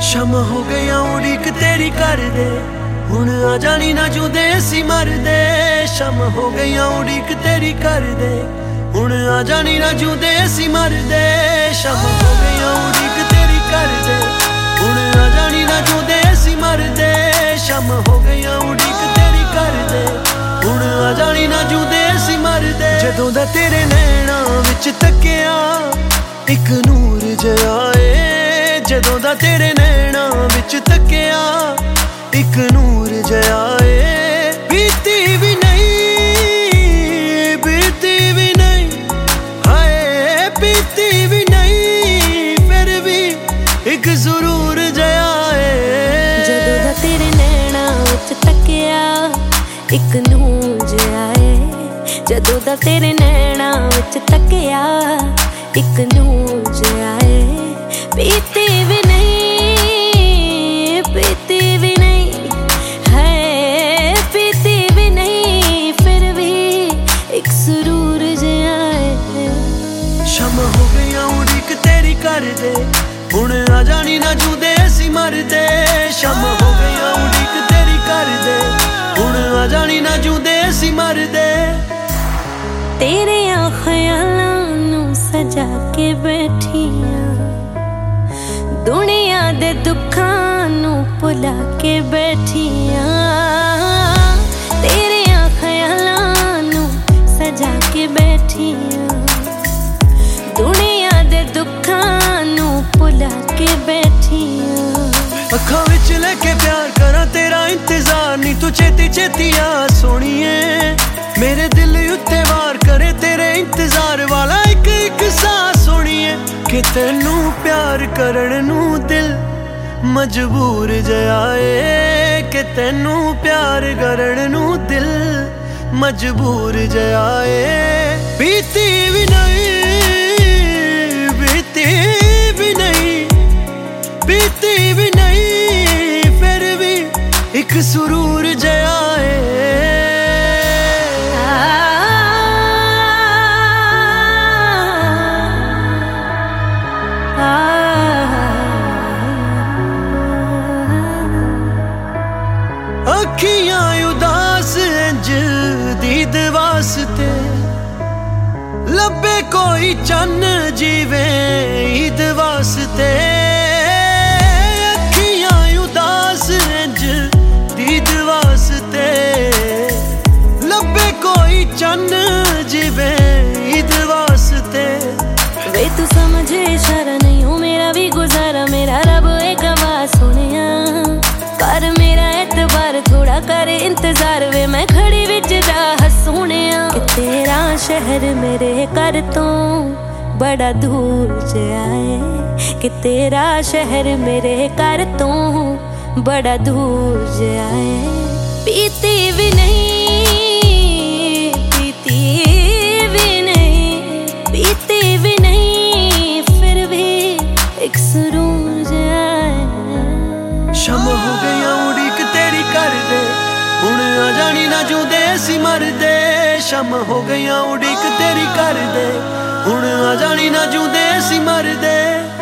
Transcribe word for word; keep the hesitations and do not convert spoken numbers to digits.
ਸ਼ਮ ਹੋ ਗਈਆਂ ਉਡੀਕ ਤੇਰੀ ਕਰਦੇ, ਹੁਣ ਆ ਜਾਣੀ ਨਾ ਜੁਦੇ ਅਸੀਂ ਮਰਦੇ। ਸ਼ਮ ਹੋ ਗਈਆਂ ਉਡੀਕ ਤੇਰੀ ਕਰਦੇ, ਹੁਣ ਆ ਜਾਣੀ ਨਾ ਜੁਦੇ ਅਸੀਂ ਮਰਦੇ। ਸ਼ਮ ਹੋ ਗਈਆਂ ਉਡੀਕ ਤੇਰੀ ਕਰਦੇ, ਹੁਣ ਆ ਜਾਣੀ ਨਾ ਜੁਦੇ ਅਸੀਂ ਮਰਦੇ। ਸ਼ਮ ਹੋ ਗਈਆਂ ਉਡੀਕ ਤੇਰੀ ਕਰਦੇ, ਹੁਣ ਆ ਜਾਣੀ ਨਾ ਜੁਦੇ ਅਸੀਂ ਮਰਦੇ। ਜਦੋਂ ਦਾ ਤੇਰੇ ਨੈਣਾਂ ਵਿੱਚ ਤੱਕਿਆ ਇੱਕ ਨੂਰ ਜਿਹਾ ਏ, ਜਦੋਂ ਦਾ ਤੇਰੇ ਨੈਣਾਂ ਵਿੱਚ ਤੱਕਿਆ ਇੱਕ ਨੂਰ ਜਿਹਾ ਏ। ਬੀਤੀ ਵੀ ਨਹੀਂ, ਬੀਤੀ ਵੀ ਨਹੀਂ, ਹਾਏ ਬੀਤੀ ਵੀ ਨਹੀਂ, ਫਿਰ ਵੀ ਇੱਕ ਜ਼ਰੂਰ ਜਿਹਾ ਏ। ਜਦੋਂ ਦਾ ਤੇਰੇ ਨੈਣਾਂ ਵਿੱਚ ਤੱਕਿਆ ਇੱਕ ਨੂਰ ਜਿਹਾ ਏ, ਜਦੋਂ ਦਾ ਤੇਰੇ ਨੈਣਾਂ ਵਿੱਚ ਤੱਕਿਆ ਇੱਕ ਨੂਰ ਜਿਹਾ ਏ। ਬੀਤੀ ਵੀ ਨਹੀਂ, ਬੀਤੀ ਵੀ ਨਹੀਂ, ਹੈ ਬੀਤੀ ਵੀ ਨਹੀਂ, ਫਿਰ ਵੀ ਇੱਕ ਸਰੂਰ ਜਿਹਾ ਏ। ਸ਼ਮ ਹੋ ਗਈਆਂ ਉਡੀਕ ਤੇਰੀ ਕਰਦੇ, ਹੁਣ ਆ ਜਾਣੀ ਨਾ ਜੁਦੇ ਅਸੀਂ ਮਰਦੇ। ਸ਼ਮ ਹੋ ਗਈਆਂ ਉਡੀਕ ਤੇਰੀ ਕਰਦੇ, ਹੁਣ ਆ ਜਾਣੀ ਨਾ ਜੁਦੇ ਅਸੀਂ ਮਰਦੇ। ਤੇਰਿਆਂ ਖਿਆਲਾਂ ਨੂੰ ਸਜਾ ਕੇ ਬੈਠੀਆਂ, ਦੁਨੀਆ ਦੇ ਦੁੱਖਾਂ ਨੂੰ ਭੁਲਾ ਕੇ ਬੈਠੀਆਂ। ਤੇਰਿਆਂ ਖਿਆਲਾਂ ਨੂੰ ਸਜਾ ਕੇ ਬੈਠੀਆਂ, ਦੁਨੀਆ ਦੇ ਦੁੱਖਾਂ ਨੂੰ ਭੁਲਾ ਕੇ ਬੈਠੀਆਂ। ਅੱਖਾਂ ਵਿੱਚ ਲੈ ਕੇ ਪਿਆਰ ਕਰਾਂ ਤੇਰਾ ਇੰਤਜ਼ਾਰ, ਨੀ ਤੂੰ ਛੇਤੀ ਛੇਤੀ ਆ ਸੋਹਣੀਏ। ਮੇਰੇ ਦਿਲ ਉੱਤੇ ਵਾਰ ਕਰੇ ਤੇਰੇ ਇੰਤਜ਼ਾਰ ਵਾਲਾ ਇੱਕ ਇੱਕ ਸਾਹ ਸੋਹਣੀਏ। ਕਿ ਤੈਨੂੰ ਪਿਆਰ ਕਰਨ ਨੂੰ ਦਿਲ ਮਜਬੂਰ ਜਿਹਾ ਏ, ਕਿ ਤੈਨੂੰ ਪਿਆਰ ਕਰਨ ਨੂੰ ਦਿਲ ਮਜਬੂਰ ਜਿਹਾ ਏ। ਬੀਤੀ ਵੀ ਨਹੀਂ, ਬੀਤੀ ਵੀ ਨਹੀਂ, ਬੀਤੀ ਵੀ ਨਹੀਂ, ਫਿਰ ਵੀ ਇੱਕ ਸਰੂਰ ਜਿਹਾ ਏ। ਅੱਖੀਆਂ ਉਦਾਸ ਇੰਜ ਦੀਦ ਵਾਸਤੇ, ਲੱਭੇ ਕੋਈ ਚੰਨ ਜੀਵੇ ਈਦ ਵਾਸਤੇ। ਅੱਖੀਆਂ ਉਦਾਸ ਇੰਜ ਦੀਦ ਵਾਸਤੇ, ਲੱਭੇ ਕੋਈ ਚੰਨ ਜੀਵੇ ਈਦ ਵਾਸਤੇ। ਵੇ ਤੂੰ ਸਮਝੇ ਇਸ਼ਾਰਾ ਨਹੀਂ ਹੋ ਮੇਰਾ ਵੀ ਗੁਜ਼ਾਰਾ, ਮੇਰਾ ਰੱਬ ਏ ਗਵਾ ਸੁਣਿਆ। ਕਰ ਮੇਰਾ ਐਤਬਾਰ ਥੋੜਾ ਕਰ ਇੰਤਜ਼ਾਰ, ਵੇ ਮੈਂ ਖੜੀ ਵਿੱਚ ਰਾਹ ਸੁਣਿਆ। ਕਿ ਤੇਰਾ ਸ਼ਹਿਰ ਮੇਰੇ ਘਰ ਤੋਂ ਬੜਾ ਦੂਰ ਜਿਹਾ ਏ, ਕਿ ਤੇਰਾ ਸ਼ਹਿਰ ਮੇਰੇ ਘਰ ਤੋਂ ਬੜਾ ਦੂਰ ਜਿਹਾ ਏ। ਬੀਤੀ ਵੀ ਨਹੀਂ, ਬੀਤੀ ਵੀ ਨਹੀਂ, ਬੀਤੀ ਵੀ ਨਹੀਂ, ਫਿਰ ਵੀ ਇੱਕ ਸਰੂਰ ਜਿਹਾ ਏ। ਸ਼ਮ ਹੋ ਗਈਆਂ ਉਡੀਕ ਤੇਰੀ ਕਰਦੇ, ਹੁਣ ਆ ਜਾਣੀ ਨਾ ਜੁਦੇ ਅਸੀਂ ਮਰਦੇ। ਸ਼ਮ ਹੋ ਗਈਆਂ ਉਡੀਕ ਤੇਰੀ ਕਰਦੇ, ਹੁਣ ਆ ਜਾਣੀ ਨਾ ਜੁਦੇ ਅਸੀਂ ਮਰਦੇ।